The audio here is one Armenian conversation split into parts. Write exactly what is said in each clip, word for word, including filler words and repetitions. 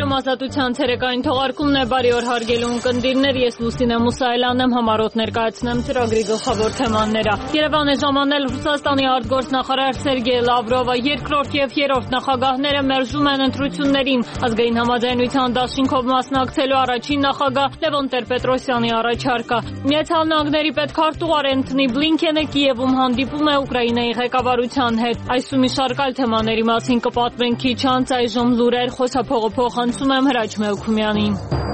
Համազատության ցերեկային թողարկումն է, բարի օր հարգելի ունկնդիրներ, ես Լուսինե Մուսայելյանն եմ, համառոտ ներկայացնեմ ծրագրի գլխավոր թեմաները։ Երևան է ժամանել Ռուսաստանի արտգործնախարար Սերգեյ Լավրովը, երկրորդ եւ երրորդ նախագահները մերժում են ընտրություններին։ Ազգային համաձայնության դաշինքով մասնակցելու առաջին նախագահ Լևոն Տեր-Պետրոսյանի առաջարկը։ Միացյալ Նահանգների պետքարտուղար Էնթոնի Բլինքենը Կիևում հանդիպում է Ուկրաինայի ղեկավարության հետ։ Այս ու մի շարք այլ թեմաների մասին կպատմենք քիչ անց, այժմ լուրեր, խոսափողը փոխանցում եմ Հրաչ Մելքումյանին։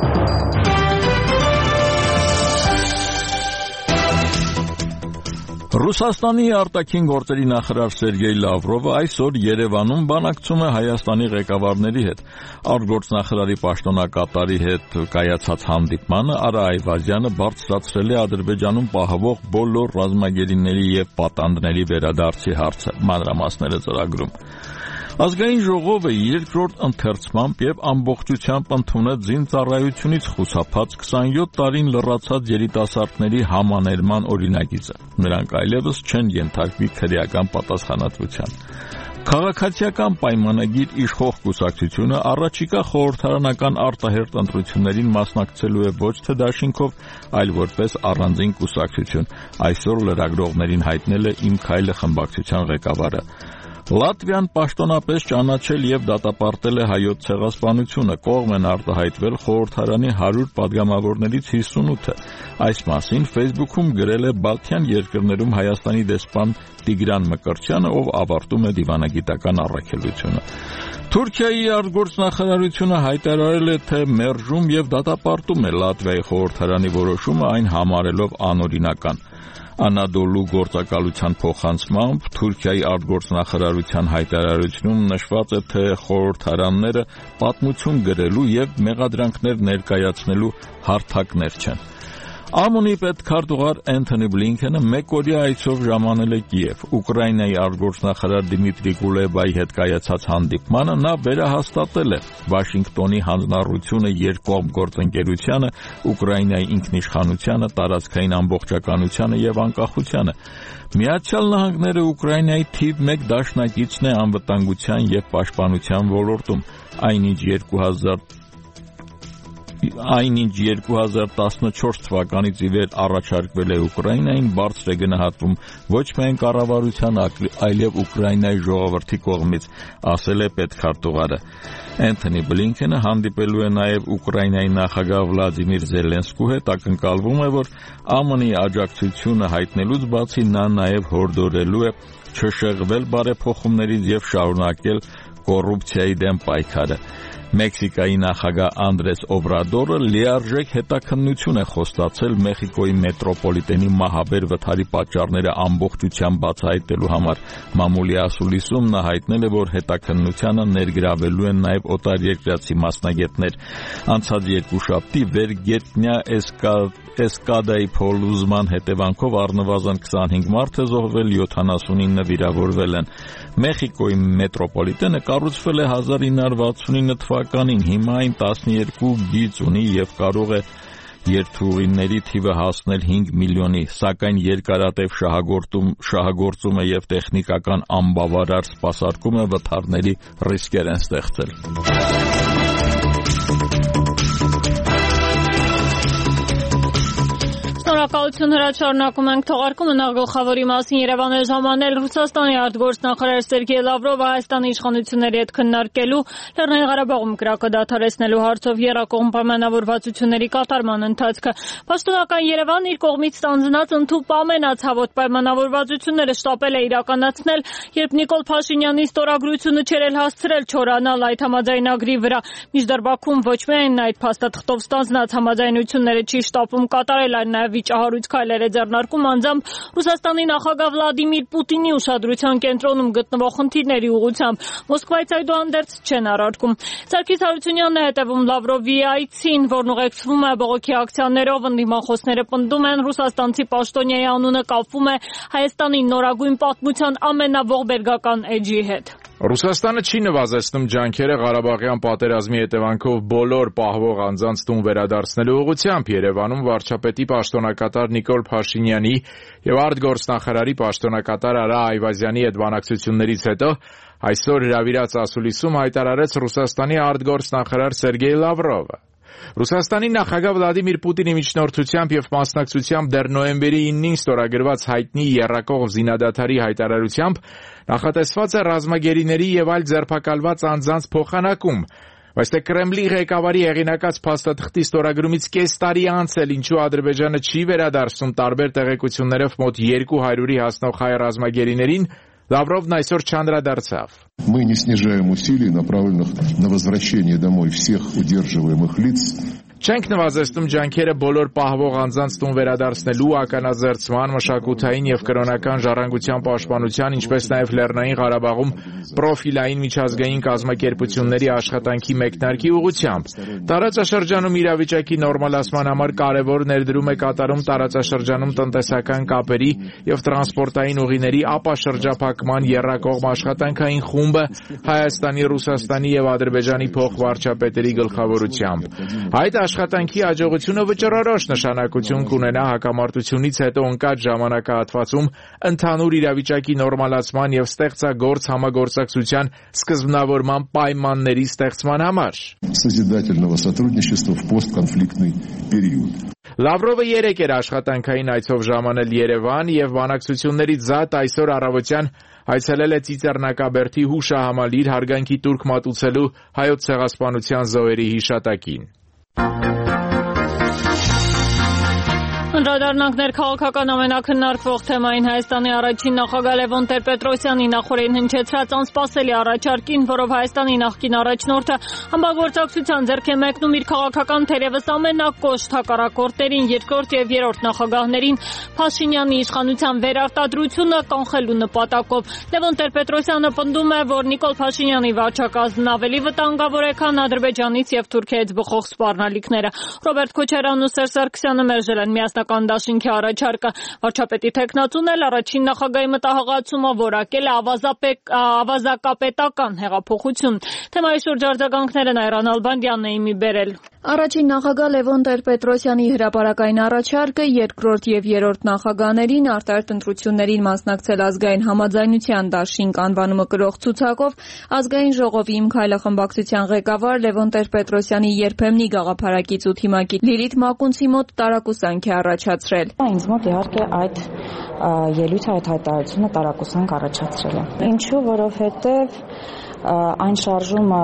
Ռուսաստանի արտաքին գործերի նախարար Սերգեյ Լավրովը այսօր Երևանում բանակցում է Հայաստանի ղեկավարների հետ։ Արտգործնախարարի պաշտոնակատարի հետ կայացած հանդիպմանը Արա Այվազյանը բարձրացրել է Ադրբեջանում պահվող բոլոր ռազմագերիների եւ պատանդների վերադարձի հարցը, մանրամասները ծրագրում։ Ազգային ժողովը երկրորդ ընթերցմամբ եւ ամբողջությամբ ընդունեց զինծառայությունից խուսափած քսանյոթ տարին լռացած երիտասարդների համաներման օրինագիծը։ Նրանք այլևս չեն ենթարկվի քրեական պատասխանատվության։ Քաղաքացիական պայմանագիր իշխող կուսակցությունը առաջիկա խորհրդարանական արտահերթ ընտրություններին մասնակցելու է ոչ թե դաշինքով, այլ որպես առանձին կուսակցություն, այսօր լրագրողներին հայտնել է Իմ քայլը խմբակցության ղեկավարը։ Լատվիան պաշտոնապես ճանաչել եւ դատապարտել է հայոց ցեղասպանությունը, կողմ են արտահայտվել խորհրդարանի հարյուր падգամավորներից հիսունութը։ Այս մասին Facebook-ում գրել է Բալթյան երկրներում Հայաստանի դեսպան Տիգրան Մկրտչյանը, ով ավարտում է դիվանագիտական առաքելությունը։ Թուրքիայի արտգործնախարարությունը հայտարարել է, թե մերժում եւ դատապարտում է Լատվիայի խորհրդարանի որոշումը, այն համարելով անօրինական։ Անադոլու գործակալության փոխանցմամբ Թուրքիայի արտգործնախարարության հայտարարությունում նշված է, թե խորհրդարանները պատմություն գրելու եւ մեղադրանքներ ներկայացնելու հարթակներ չեն։ ԱՄՆ-ի պետքարտուղար Էնթոնի Բլինքենը մեկօրյա այցով ժամանել է Կիև։ Ուկրաինայի արտգործնախարար Դիմիտրի Կուլեբայի հետ կայացած հանդիպմանը նա վերահաստատել է Վաշինգտոնի հանձնառությունը երկկողմ գործընկերությանը, Ուկրաինայի ինքնիշխանությանը, տարածքային ամբողջականությանը եւ անկախությանը։ Միացյալ Նահանգները Ուկրաինայի թիվ մեկ դաշնակիցն է անվտանգության եւ պաշտպանության ոլորտում, այնինչ երկու հազար Այնինչ երկու հազար տասնչորս թվականից ի վեր առաջարկվել է Ուկրաինային, բարձր է գնահատվում ոչ միայն կառավարության, այլև Ուկրաինայի ժողովրդի կողմից, ասել է պետքարտուղարը։ Էնթոնի Բլինքենը հանդիպելու է նաև Ուկրաինայի նախագահ Վլադիմիր Զելենսկու հետ, ակնկալվում է, որ ԱՄՆ-ի աջակցությունը հայտնելուց բացի նա նաև հորդորելու է չշեղվել բարեփոխումներից եւ շարունակել կոռուպցիայի դեմ պայքարը։ Մեքսիկայի նախագահ Անդրես Օբրադորը լիարժեք հետաքննություն է խոստացել Մեխիկոյի մետրոպոլիտենի մահաբեր վթարի պատճառները ամբողջությամբ բացահայտելու համար։ Մամուլի ասուլիսում նա հայտնել է, որ հետաքննությանը ներգրավելու են նաև օտարերկրացի մասնագետներ։ Անցած երկուշաբթի վերգետնյա Էսկադայի փոլուզման հետևանքով առնվազն քսանհինգ մարդ է զոհվել, յոթանասունինը վիրավորվել են։ Մեխիկոյի մետրոպոլիտենը կառուցվել է հազար ինը հարյուր վաթսունինը թվականին, հիմա այն տասնյոթ գիծ ունի եւ կարող է երթուղիների թիվը հասնել հինգ միլիոնի, սակայն երկարատև շահագործում, շահագործումը եւ տեխնիկական անբավարար սպասարկումը վթարների ռիսկեր են ստեղծել։ Շնորհակալություն, Հրաչ, շարունակում ենք թողարկումը, նախ գլխավորի մասին։ Երևան է ժամանել Ռուսաստանի արտգործնախարար Սերգեյ Լավրովը Հայաստանի իշխանությունների հետ քննարկելու Լեռնային Ղարաբաղում կրակը դադարեցնելու հարցով եռակողմ պայմանավորվածությունների կատարման ընթացքը։ Պաշտոնական Երևանն իր կողմից ստանձնած ընդհուպ ամենացավոտ պայմանավորվածությունները շտապել է իրականացնել, երբ Նիկոլ Փաշինյանի ստորագրությունը չէր էլ հասցրել չորանալ այդ համաձայնագրի վրա։ Մինչդեռ Բաքուն ոչ միայն այդ փաստաթղթով ստանձնած համաձայնությունները չի շտապում կատարել, այլ նաև վիճահարույց քայլեր է ձեռնարկում անձամբ Ռուսաստանի նախագահ Վլադիմիր Պուտինի ուշադրության կենտրոնում գտնվող խնդիրների ուղղությամբ։ Մոսկվայից այդուհանդերձ չեն առարկում։ Սարգիս Հարությունյանն է հետևում Լավրովի այցին, որն ուղեկցվում է բողոքի ակցիաներով, ընդդիմախոսները պնդում են ռուսաստանցի պաշտոնյայի անունը կապվում է Հայաստանի նորագույն պատմության ամենաողբերգական էջի հետ։ Ռուսաստանը չի նվազեցնում ջանքերը Ղարաբաղյան պատերազմի հետևանքով բոլոր պահվող անձանց տուն վերադարձնելու ուղղությամբ։ Երևանում վարչապետի պաշտոնակատար Նիկոլ Փաշինյանի եւ արտգործնախարարի պաշտոնակատար Արա Այվազյանի հետ բանակցություններից հետո այսօր հրավիրած ասուլիսում հայտարարեց Ռուսաստանի արտգործնախարար Սերգեյ Լավրովը։ Ռուսաստանի նախագահ Վլադիմիր Պուտինի միջնորդությամբ եւ մասնակցությամբ դեռ նոյեմբերի իննին ստորագրված հայտնի եռակողմ զինադադարի հայտարարությամբ նախատեսված է ռազմագերիների եւ այլ ձերբակալված անձանց փոխանակում, բայց թե Կրեմլի ղեկավարի հեղինակած փաստաթղթի ստորագրումից կես տարի անց էլ ինչու Ադրբեջանը չի վերադարձնում տարբեր տեղեկություններով մոտ երկու հարյուրի հասնող հայ ռազմագերիներին, Լավրովն այսօր չանդրադարձավ։ Мы не снижаем усилий, направленных на возвращение домой всех удерживаемых лиц. Չենք նվազեցնում ջանքերը բոլոր պահվող անձանց տուն վերադարձնելու, ականաձերծման, մշակութային եւ կրոնական ժառանգության պաշտպանության, ինչպես նաեւ Լեռնային Ղարաբաղում պրոֆիլային միջազգային կազմակերպությունների աշխատանքի մեկնարկի ուղղությամբ։ Տարածաշրջանում իրավիճակի նորմալացման համար կարևոր ներդրում է կատարում տարածաշրջանում տնտեսական կապերի եւ տրանսպորտային ուղիների ապաշրջափակման եռակողմ աշխատանքային խումբը Հայաստանի, Ռուսաստանի եւ Ադրբեջանի փոխվարչապետերի գլխավորությամբ։ Այդ աշխատանքի աջակցությունը վճռորոշ նշանակություն կունենա հակամարտությունից հետո ընկած ժամանակահատվածում ընդհանուր իրավիճակի նորմալացման եւ ստեղծագործ համագործակցության սկզբնավորման պայմանների ստեղծման համար։ Созидательного сотрудничества в постконфликтный период. Լավրովը երեկ էր աշխատանքային այցով ժամանել Երևան եւ բանակցություններից զատ այսօր առավոտյան այցելել է Ծիծեռնակաբերդի հուշահամալիր հարգանքի տուրք մատուցելու հայոց ցեղասպանության զոհերի հիշատակին։ Անդրադառնանք ներքաղաքական ամենակննարկվող թեմային Հայաստանի առաջին նախագահ Լևոն Տեր-Պետրոսյանի նախորդին հնչեցրած անսպասելի առաջարկին, որով Հայաստանի նախկին առաջնորդը համագործակցության ձեռք է մեկնում իր քաղաքական թերևս ամենակոշտ հակառակորդներին երկրորդ եւ երրորդ նախագահներին Փաշինյանի իշխանության վերարտադրությունը կանխելու նպատակով։ Լևոն Տեր-Պետրոսյանը պնդում է, որ Նիկոլ Փաշինյանի վարչակազմն ավելի վտանգավոր է, քան Ադրբեջանից եւ Թուրքիայից բխող սպառնալիքները։ Ռոբերտ Քոչարյանն ու Սերժ Սարգսյանը մերժել են միասնական դաշինքի առաջարկը։ Վարչապետի թեկնածուն էլ առաջին նախագահի մտահղացումը որակել է ավազակապետական հեղափոխություն։ Թեմայի շուրջ արձագանքները Նայրան Ալբանդյանն էին մի բերել։ Առաջին նախագահ Լևոն Տեր-Պետրոսյանի հրապարակային առաջարկը երկրորդ եւ երրորդ նախագահներին արտարտ ընտրություններին մասնակցել ազգային համաձայնության դաշինք անվանումը կրող ցուցակով ազգային ժողովի Իմ քայլը խմբակցության ղեկավար Լևոն Տեր-Պետրոսյանի երբեմնի գաղափարակից ու թիմակի Լիլիթ Մակունցի մոտ տարակուսանք է առաջացրել։ Ինձ մոտ իհարկե այդ ելույթը, այդ հայտարարությունը տարակուսանք առաջացրել է։ Ինչու, որովհետև այն շարժումը,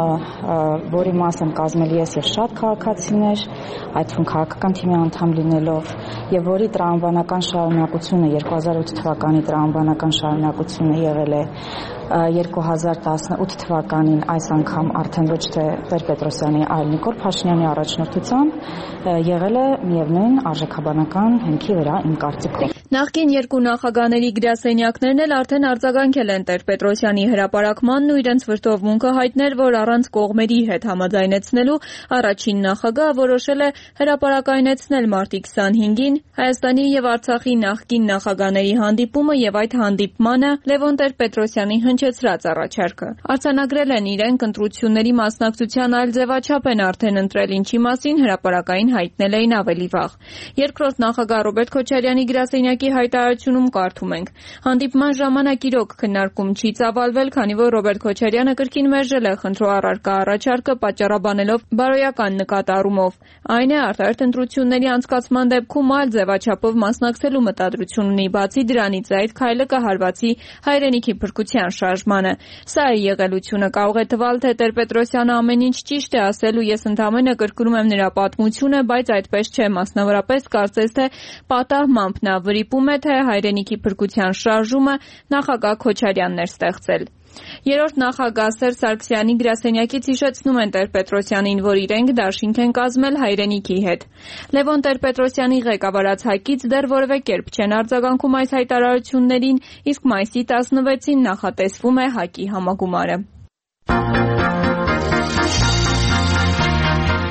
որի մաս եմ կազմել ես եւ շատ քաղաքացիներ, այդ թվում քաղաքական թիմի անդամ լինելով, եւ որի տրամաբանական շարունակությունը երկու հազար ութ թվականի տրամաբանական շարունակությունը եղել է երկու հազար տասնութ թվականին, այս անգամ արդեն ոչ թե Տեր-Պետրոսյանի, այլ Նիկոլ Փաշինյանի առաջնորդությամբ եղել է միևնույն արժեքաբանական հիմքի վրա իմ կարծիքով։ Նախկին երկու նախագահների գրասենյակներն էլ արդեն արձագանքել են Տեր-Պետրոսյանի հրապարակմանն ու իրենց վրդովմունքը հայտնել, որ առանց կողմերի հետ համաձայնեցնելու առաջին նախագահը որոշել է հրապարակայնեցնել մարտի քսանհինգին Հայաստանի եւ Արցախի նախկին նախագահների հանդիպումը եւ այդ հանդիպմանը Լևոն Տեր-Պետրոսյանի հնչեցրած առաջարկը։ Արձանագրել են իրենք ընտրությունների մասնակցության այլ ձևաչափ են արդեն ընտրել, ինչի մասին հրապարակային հայտնել էին ավելի վաղ։ Երկրորդ նախագահ Ռոբերտ Քոչարյանի գրասենյակի հայտարարությունում կարդում ենք. հանդիպման ժամանակ իրոք քննարկում չի ծավալվել, քանի որ Ռոբերտ Քոչարյանը կրկին մերժել է խնդրո առարկա առաջարկը պատճառաբանելով բարոյական նկատառումով։ Այն է արտարտ ընտրությունների անցկացման դեպքում այլ ձևաչափով մասնակցելու մտադրություն ունի, բացի դրանից այդ քայլը կհարվածի հայրենիքի փրկության շարժմանը։ Սա է եղելությունը, կարող է թվալ, թե Տեր-Պետրոսյանը ամեն ինչ ճիշտ է ասել ու ես ընդամենը կրկնում եմ նրա պատմությունը, բայց այդպես չէ, մասնավորապես կարծես թե պատահմամբ նա վրիպում է, թե հայրենիքի փրկության շարժումը նախագահ Քոչարյանն էր ստեղծել։ Երրորդ նախագահ Սերժ Սարգսյանի գրասենյակից հիշեցնում են Տեր-Պետրոսյանին, որ իրենք դաշինք են կազմել հայրենիքի հետ։ Լևոն Տեր-Պետրոսյանի ղեկավարած ՀԱԿ-ից դեռ որևէ կերպ չեն արձագանքում այս հայտարարություններին, իսկ մայիսի տասնվեցին նախատեսվում է ՀԱԿ-ի համագումարը։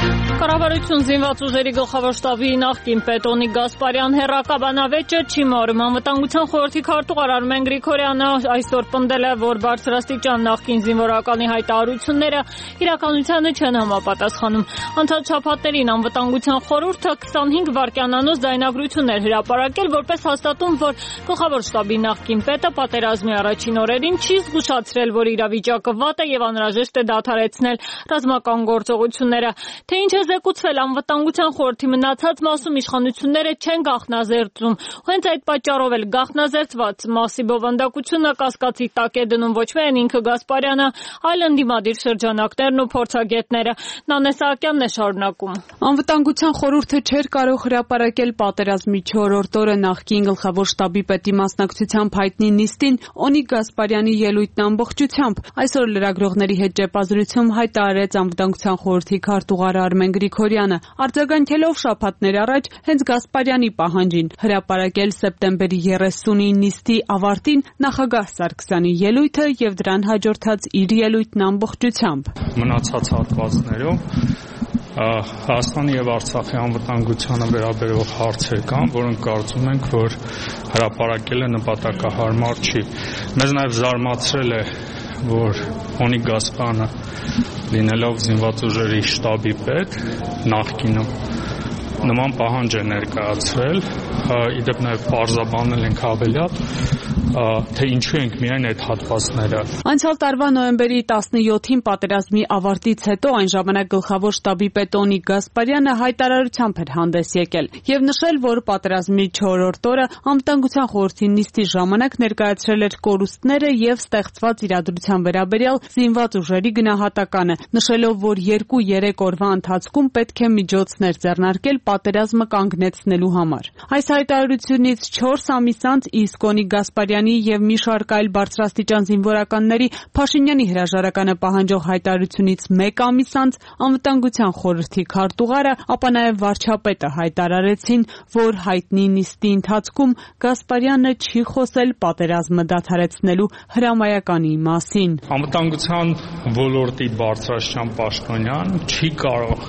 Կառավարություն զինված ուժերի գլխավոր շտաբի նախկին պետ Օնիկ Գասպարյան հեռակաբանավեճը չի մարում։ Անվտանգության խորհրդի քարտուղար Արմեն Գրիգորյանը այսօր պնդել է, որ բարձրաստիճան նախկին զինվորականի հայտարարությունները իրականությանը չեն համապատասխանում։ Անցած շաբաթներին Անվտանգության խորհուրդը քսանհինգ վայրկյանանոց ձայնագրություն էր հրապարակել, որպես հաստատում, որ գլխավոր շտաբի նախկին պետը պատերազմի առաջին օրերին չի զգուշացրել, որ իրավիճակը վատ է եւ անհրաժեշտ է դադարեցնել ռազմական գործողությունները։ Թե ինչ է զեկուցվել Անվտանգության խորհրդի մնացած մասում իշխանությունները չեն գաղտնազերծում։ Հենց այդ պատճառով էլ գաղտնազերծված մասի բովանդակությունը կասկածի տակ է դնում ոչ միայն ինքը Գասպարյանը, այլ ընդդիմադիր շրջանակներն ու փորձագետները։ Նանե Սահակյանն է շարունակում։ Անվտանգության խորհուրդը չէր կարող հրապարակել պատերազմի չորրորդ օրը նախկին գլխավոր շտաբի պետի մասնակցությամբ հայտնի նիստին Օնիկ Գասպարյանի ելույթն ամբողջությամբ։ Այսօր լրագրողների հետ ճեպազրույցում հայտարարեց Անվտանգության խորհրդի քարտուղար Արմեն Գրիգորյանը, արձագանքելով շաբաթներ առաջ հենց Գասպարյանի պահանջին հրապարակել սեպտեմբերի երեսունի նիստի ավարտին նախագահ Սարգսյանի ելույթը եւ դրան հաջորդած իր ելույթն ամբողջությամբ։ Մնացած հատվածներում Հայաստանի եւ Արցախի անվտանգությանը վերաբերող հարցեր կան, որոնք կարծում ենք, որ հրապարակելը նպատակահարմար չի։ Մեզ նաեւ զարմացրել է, որ Օնիկ Գասպարյանը լինելով զինված ուժերի շտաբի պետ նախկինում նման պահանջ է ներկայացրել, իդեպ նաև պարզաբանել ենք հավելյալ, թե ինչու ենք միայն այդ հատվածները։ Անցյալ տարվա նոյեմբերի տասնյոթին պատերազմի ավարտից հետո այն ժամանակ գլխավոր շտաբի պետ Օնիկ Գասպարյանը հայտարարությամբ էր հանդես եկել եւ նշել, որ պատերազմի չորրորդ օրը Անվտանգության խորհրդի նիստի ժամանակ ներկայացրել էր կորուստները եւ ստեղծված իրադրության վերաբերյալ զինված ուժերի գնահատականը, նշելով, որ երկու-երեք օրվա ընթացքում պետք է միջոցներ ձեռնարկել պատերազմը կանգնեցնելու համար։ Այս հայտարարությունից չորս ամիս անց իսկ Օնիկ Գասպարյանի եւ մի շարք այլ բարձրաստիճան զինվորականների Փաշինյանի հրաժարականը պահանջող հայտարարությունից մեկ ամիս անց Անվտանգության խորհրդի քարտուղարը, ապա նաեւ վարչապետը հայտարարեցին, որ հայտնի նիստի ընթացքում Գասպարյանը չի խոսել պատերազմը դադարեցնելու հրամայականի մասին։ Անվտանգության ոլորտի բարձրաստիճան պաշտոնյան չի կարող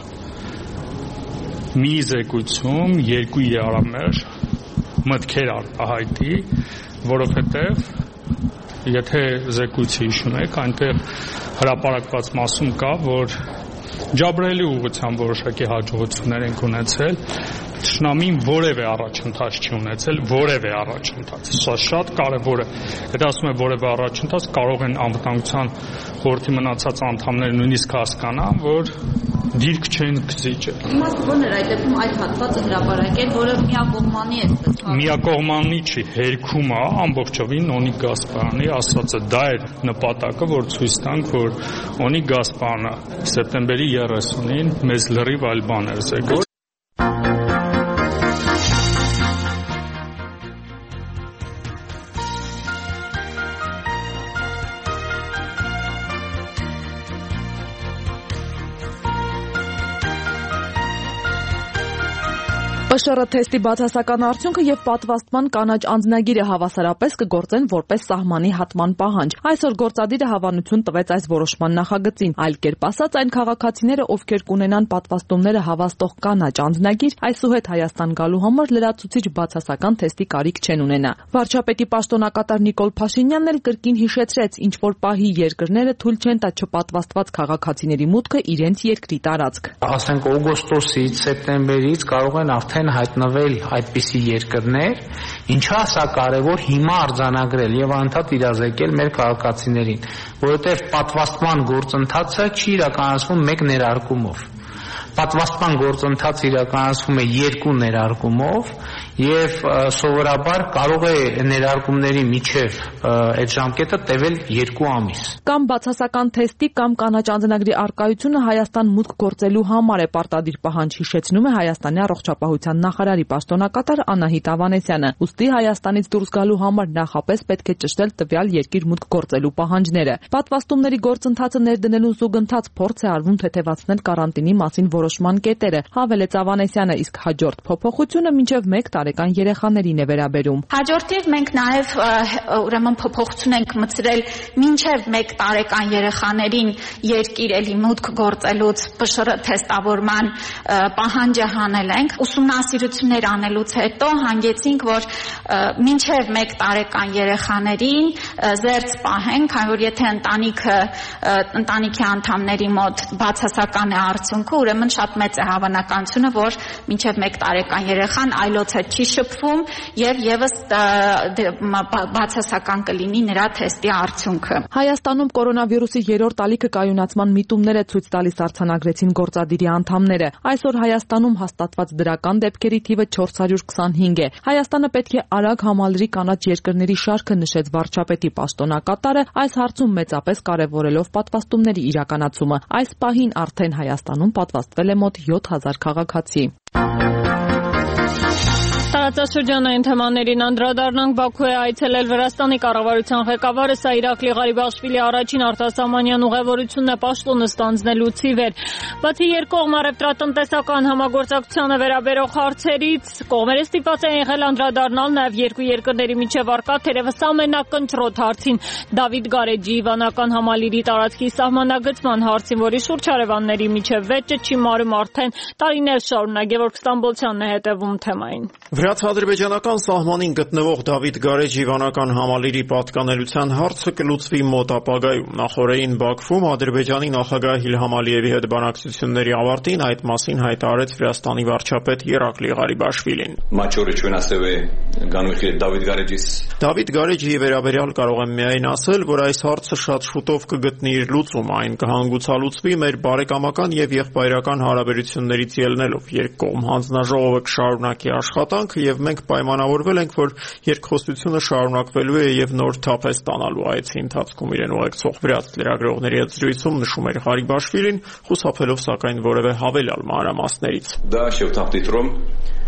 մի զեկույցում երկու երամեր մտքեր արտահայտի, որովհետև եթե զեկույցը հիշում եք, այնտեղ հրապարակված մասում կա, որ Ջաբրայելի ուղղությամբ որոշակի հաջողություններ են ունեցել, Թշնամին որևէ առաջընթաց չի ունեցել, որևէ առաջընթաց։ Սա շատ կարևոր է։ Եթե ասում եմ որևէ առաջընթաց, կարող են Անվտանգության խորհրդի մնացած անդամները նույնիսկ հասկանան, որ դիրք չեն գծիճը։ Իմաստը ո՞րն էր այդ դեպքում այդ հատվածը հրապարակել, որը միակողմանի է ստացվում։ Միակողմանի չի, հերքում է ամբողջովին Օնիկ Գասպարյանի ասածը։ Դա էր նպատակը, որ ցույց տանք, որ Օնիկ Գասպարյանը սեպտեմբերի երեսունին մեզ լրիվ այլ բան էր զեկել։ Պ Շ R թեստի բացասական արդյունքը եւ պատվաստման կանաչ անձնագիրը հավասարապես կգործեն որպես սահմանի հատման պահանջ։ Այսօր գործադիրը հավանություն տվեց այս որոշման նախագծին, այլ կերպ ասած, այն քաղաքացիները, ովքեր կունենան պատվաստումները հավաստող կանաչ անձնագիր, այսուհետ Հայաստան գալու համար լրացուցիչ բացասական թեստի կարիք չեն ունենա։ Վարչապետի պաշտոնակատար Նիկոլ Փաշինյանն էլ կրկին հիշեցրեց, ինչ որ պահի երկրները թույլ չեն տա չպատվաստված քաղաքացիների մուտքը իրենց երկրի տարածք։ Ասենք օգոստոսից, սեպտեմբերից կարող են արդեն հայտնվել այդպիսի երկրներ, ինչա սա կարևոր հիմա արձանագրել եւ անդադ իրազեկել մեր քաղաքացիներին, որովհետեւ պատվաստման գործընթացը չի իրականացվում մեկ ներարկումով։ Պատվաստման գործընթացը իրականացվում է երկու ներարկումով եւ սովորաբար կարող է ներարկումների միջև այդ ժամկետը տևել երկու ամիս։ Կամ բացասական թեստի կամ կանաչ անձնագրի արկայությունը Հայաստան մուտք գործելու համար է պարտադիր պահանջ, հիշեցնում է Հայաստանի առողջապահության նախարարի պաշտոնակատար Անահիտ Ավանեսյանը։ Ուստի Հայաստանից դուրս գալու համար նախապես պետք է ճշտել տվյալ երկիր մուտք գործելու պահանջները։ Պատվաստումների գործընթացը ներդնելու զուգընթաց փորձ է արվում թեթևացնել կարանտինի մասին որոշման կետերը, հավելեց Ավանեսյանը, իսկ հաջորդ փոփոխությունը մինչև մեկ տարի տարեկան երեխաներին է վերաբերում։ Հաջորդիվ մենք նաև ուրեմն փոփոխություն ենք մտցրել մինչև մեկ տարեկան երեխաներին երկիր էլի մուտք գործելուց Պ Շ Ռ թեստավորման պահանջը հանել ենք։ Ուսումնասիրություններ անելուց հետո հանգեցինք, որ մինչև մեկ տարեկան երեխաներին զերծ պահենք, քանի որ եթե ընտանիքը ընտանիքի անդամների մոտ բացասական է արդյունքը, ուրեմն շատ մեծ է հավանականությունը, որ մինչև մեկ տարեկան երեխան այլոց հետ չի շփվում եւ եւս բացասական կլինի նրա թեստի արդյունքը։ Հայաստանում կորոնավիրուսի երրորդ ալիքը կայունացման միտումներ է ցույց տալիս արձանագրեցին գործադիրի անդամները։ Այսօր Հայաստանում հաստատված դրական դեպքերի թիվը չորս հարյուր քսանհինգ է։ Հայաստանը պետք է արագ համալրի կանաչ երկրների շարքը, նշեց վարչապետի պաշտոնակատարը, այս հարցում մեծապես կարևորելով պատվաստումների իրականացումը։ Այս պահին արդեն Հայաստանում պատվաստվել է մոտ յոթ հազար քաղաքացի։ Տարածաշրջանային թեմաներին անդրադառնանք։ Բաքու է այցելել Վրաստանի կառավարության ղեկավարը, սա Իրակլի Ղարիբաշվիլի առաջին արտասահմանյան ուղևորությունն է պաշտոնը ստանձնելուց ի վեր։ Բացի երկկողմ առևտրատնտեսական համագործակցությանը վերաբերող հարցերից, կողմերը ստիպված են եղել անդրադառնալ նաև երկու երկրների միջև առկա թերևս ամենակնճռոտ հարցին՝ Դավիթ Գարեջի Իվանական համալիրի տարածքի սահմանագծման հարցին, որի շուրջ հարևանների միջև վեճը չի մարում արդեն տարիներ շարունակ։ Գևորգ Ստամբոլցյանն է հետևում թեմային։ Վրաց-ադրբեջանական սահմանին գտնվող Դավիթ Գարեջի Իվանական համալիրի պատկանելության հարցը կլուծվի մոտ ապագայում։ Նախորդին Բաքվում Ադրբեջանի նախագահ Իլհամ Ալիևի հետ բանակցությունների ավարտին այդ մասին հայտարարեց Վրաստանի վարչապետ Իրակլի Ղարիբաշվիլին։ Դավիթ Գարեջի վերաբերյալ կարող եմ միայն ասել, որ այս հարցը շատ շուտով կգտնի իր լուծում, այն կհանգուցալուծվի մեր բարեկամական եւ եղբայրական հարաբերություններից ելնելով։ Երկկողմ հանձնաժողովը կշարունակի աշխատանք եւ մենք պայմանավորվել ենք, որ երկխոսությունը շարունակվելու է եւ նոր թափ է ստանալու։ Այցի ընթացքում իրեն ուղեկցող վրաց լրագրողների հետ զրույցում նշում էր Ղարիբաշվիլին, խուսափելով սակայն որևէ հավելյալ մանրամասներից։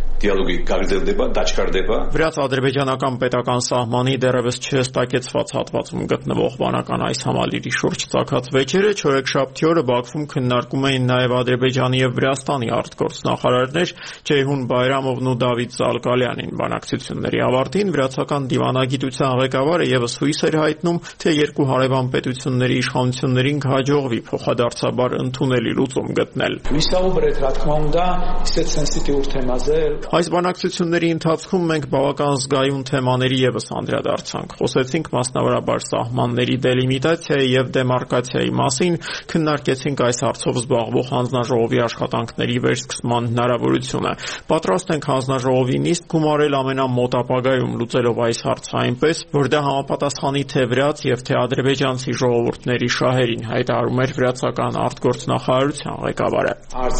Վրաց-ադրբեջանական պետական սահմանի դեռևս չհստակեցված հատվածում գտնվող վանական այս համալիրի շուրջ ծագած վեճերը չորեքշաբթի օրը Բաքվում քննարկում էին նաև Ադրբեջանի եւ Վրաստանի արտգործնախարարներ Ջեյհուն Բայրամովն ու Դավիթ Զալկալյանին։ Բանակցությունների ավարտին վրացական դիվանագիտության ղեկավարը եւս հույս էր հայտնում, թե երկու հարևան պետությունների իշխանություններին կհաջողվի փոխադարձաբար ընդունելի լուծում գտնել։ Այս բանակցությունների ընթացքում մենք բավական զգայուն թեմաների եւս անդրադարձանք։ Խոսեցինք մասնավորաբար սահմանների դելիմիտացիայի եւ դեմարկացիայի մասին, քննարկեցինք այս հարցով զբաղվող հանձնաժողովի աշխատանքների վերսկսման հնարավորությունը։ Պատրաստ ենք հանձնաժողովի նիստ գումարել ամենամոտ ապագայում լուծելով այս հարցը այնպես, որ դա համապատասխանի թե վրաց եւ թե ադրբեջանցի ժողովուրդների շահերին, հայտարարում էր վրացական արտգործնախարարության ղեկավարը։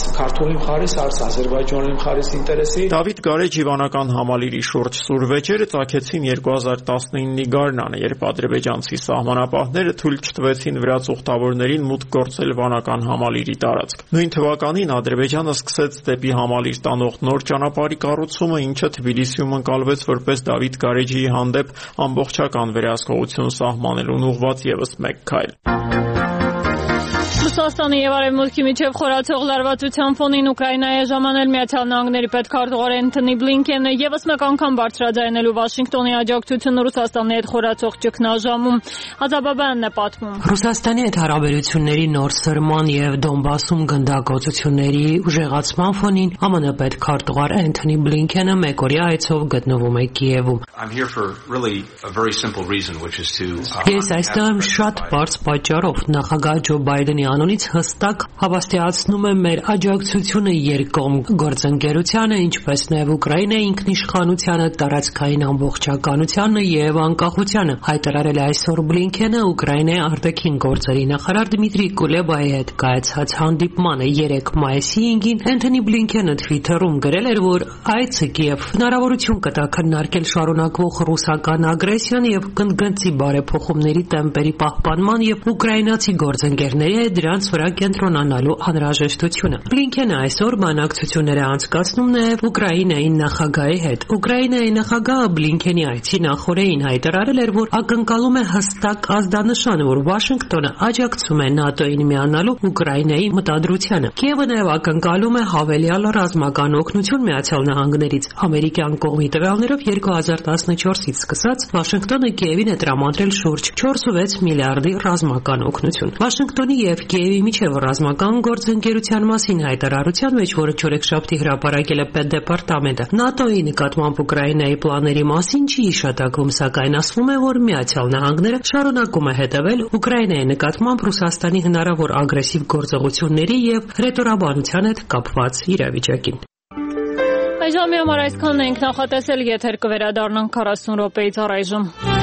Դավիթ Գարեջի Իվանական համալիրի շուրջ սուր վեճերը ծագեցին երկու հազար տասնինի գարնանը, երբ ադրբեջանցի սահմանապահները թույլ չտվեցին վրաց ուխտավորներին մուտք գործել վանական համալիրի տարածք։ Նույն թվականին Ադրբեջանը սկսեց դեպի համալիր տանող նոր ճանապարհի կառուցումը, ինչը Թբիլիսիում ընկալվեց որպես Դավիթ Գարեջիի հանդեպ ամբողջական վերահսկողություն սահմանելուն ուղղված ևս մեկ քայլ։ Ռուսաստանի եւ Արևմուտքի միջև խորացող լարվածության ֆոնին Ուկրաինայի է ժամանել Միացյալ Նահանգների պետքարտուղար Էնթոնի Բլինքենը, եւս մեկ անգամ բարձրաձայնելու Վաշինգտոնի աջակցությունը Ռուսաստանի հետ խորացող ճգնաժամում։ Ազաբաբյանն է պատմում։ Ռուսաստանի հետ հարաբերությունների նոր սրման եւ Դոնբասում գնդակոծությունների ուժեղացման ֆոնին Ամն պետքարտուղար Էնթոնի Բլինքենը մեկօրյա այցով գտնվում է Կիևում։ Ես այստեղ եմ շատ բարձ պատճառով։ Նախագահ Ջո Բայդենի անունից հստակ հավաստիացնում է մեր աջակցությունը երկկողմ գործընկերությանը, ինչպես նաև Ուկրաինայի ինքնիշխանությանը, տարածքային ամբողջականությանը եւ անկախությանը, հայտարարել է այսօր Բլինքենը Ուկրաինայի արտաքին գործերի նախարար Դմիտրի Կուլեբայի հետ կայացած հանդիպմանը երեկ մայիսի հինգին Էնթոնի Բլինքենը Թվիթերում գրել էր, որ այցը Կիև հնարավորություն կտա քննարկել շարունակվող ռուսական ագրեսիան եւ կընդգծի բարեփոխումների տեմպերի պահպանման եւ ուկրաինացի գործընկերների հետ դրա դրանց վրա կենտրոնանալու անհրաժեշտությունը։ Բլինքենը այսօր բանակցություններ է անցկացնում նաև Ուկրաինայի նախագահի հետ։ Ուկրաինայի նախագահը Բլինքենի այցի նախօրեին հայտարարել էր, որ ակնկալում է հստակ ազդանշան, որ Վաշինգտոնը աջակցում է ՆԱՏՕ-ին միանալու Ուկրաինայի մտադրությանը։ Կիևը նաև ակնկալում է հավելյալ ռազմական օգնություն Միացյալ Նահանգներից։ Ամերիկյան կողմի տվյալներով երկու հազար տասնչորսից սկսած Վաշինգտոնը Կիևին է տրամադրել շուրջ չորս ու վեց միլիարդի ռազմական օգնություն։ Վաշինգտոնի եւ Կիևի միջև ռազմական գործընկերության մասին հայտարարության մեջ, որը չորեքշաբթի հրապարակել է Պետդեպարտամենտը, ՆԱՏՕ-ի նկատմամբ Ուկրաինայի պլանների մասին չի հիշատակվում, սակայն ասվում է, որ Միացյալ Նահանգները շարունակում է հետևել Ուկրաինայի նկատմամբ Ռուսաստանի հնարավոր ագրեսիվ գործողությունների եւ հրետորաբանության հետ կապված իրավիճակին։ Այժմ համար այսքանն ենք նախատեսել, եթեր կվերադառնանք քառասուն րոպեից առայժմ։